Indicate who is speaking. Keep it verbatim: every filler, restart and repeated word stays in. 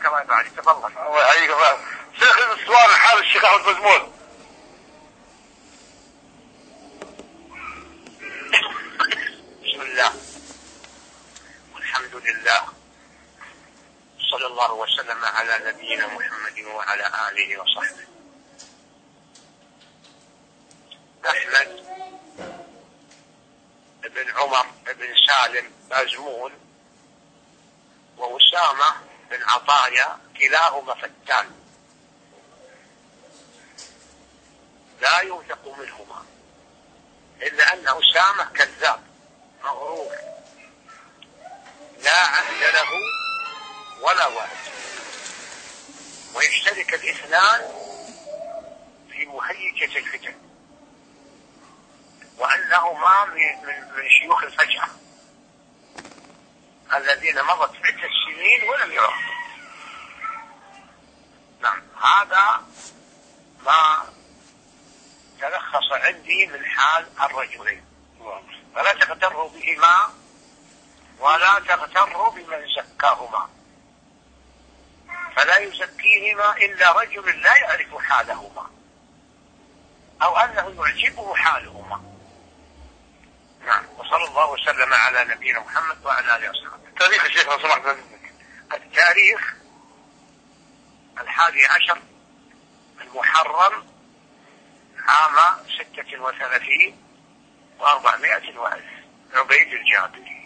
Speaker 1: الله يبارك فيك. تفضل.
Speaker 2: الله يحييك. شيخ السؤال حال الشيخ احمد مزمول.
Speaker 1: بسم الله والحمد لله، صلى الله وسلم على نبينا محمد وعلى آله وصحبه. أحمد بن عمر بن سالم بازمون وأسامة بن عطايا كلاهما فتان لا يوثق منهما، إلا أن أسامة كذاب مغرور لا عهد له ولا وعد، ويشترك الاثنان في مهيجة الفتن، وأنهما من, من, من شيوخ الفجأة الذين مضت عدة سنين ولم يعرفوا. نعم، هذا ما تلخص عندي من حال الرجلين، فلا تغتروا بهما ولا تغتروا بمن زكاهما، فلا يزكيهما إلا رجل لا يعرف حالهما أو أنه يعجبه حالهما. نعم، وصلى الله وسلم على نبينا محمد وعلى آله وصحبه.
Speaker 2: تاريخ الشيخ لو سمحت منك.
Speaker 1: التاريخ الحادي عشر المحرم عام ستة وثلاثين وأربعمائة وألف، عبيد الجابري.